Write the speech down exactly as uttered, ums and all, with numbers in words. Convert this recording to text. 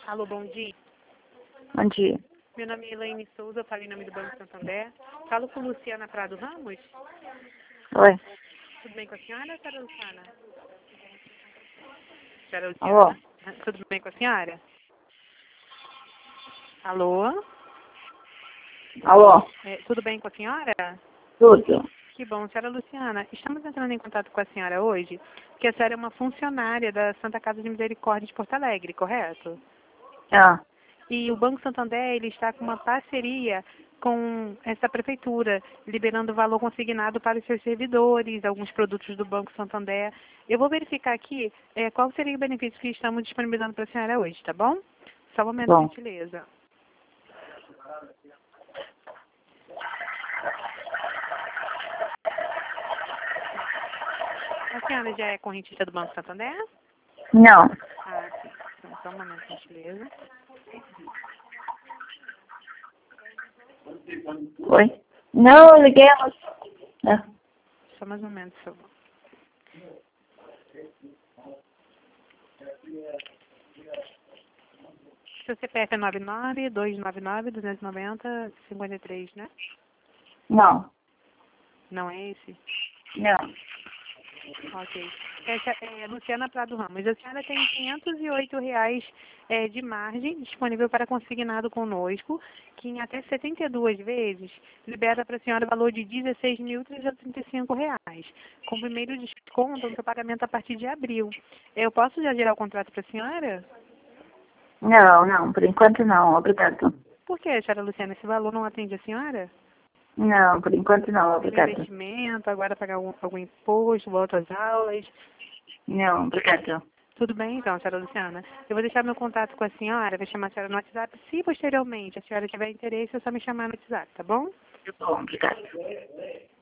Alô, bom dia. Bom dia. Meu nome é Elaine Souza, eu falo em nome do Banco Santander. Falo com Luciana Prado Ramos. Oi. Tudo bem com a senhora, senhora Luciana? Senhora Luciana? Alô? Tudo bem com a senhora? Alô? Alô? É, tudo bem com a senhora? Tudo. Que bom, senhora Luciana. Estamos entrando em contato com a senhora hoje, porque a senhora é uma funcionária da Santa Casa de Misericórdia de Porto Alegre, correto? Ah, E o Banco Santander, ele está com uma parceria com essa prefeitura, liberando valor consignado para os seus servidores, alguns produtos do Banco Santander. Eu vou verificar aqui eh, qual seria o benefício que estamos disponibilizando para a senhora hoje, tá bom? Só um momento, bom. gentileza. A senhora já é correntista do Banco Santander? Não. Ah, sim. Então, só um momento, gentileza. Oi? Não, eu liguei ela. Ah, Só mais um momento, por favor. Seu C P F é nove nove, dois nove nove, dois nove zero, cinco três, né? não. Não é esse? Não. Ok. Essa é Luciana Prado Ramos. A senhora tem quinhentos e oito reais é, de margem disponível para consignado conosco, que em até setenta e duas vezes libera para a senhora o valor de dezesseis mil trezentos e trinta e cinco reais, com o primeiro desconto no seu pagamento a partir de abril. Eu posso já gerar o contrato para a senhora? Não, não. Por enquanto não. Obrigado. Por que, senhora Luciana, esse valor não atende a senhora? Não, por enquanto não. Tem um Obrigado. investimento, agora pagar algum, algum imposto, volta às aulas. Não, obrigado. Tudo bem, então, senhora Luciana. Eu vou deixar meu contato com a senhora, vou chamar a senhora no WhatsApp. Se posteriormente a senhora tiver interesse, é só me chamar no WhatsApp, tá bom? Bom, obrigado.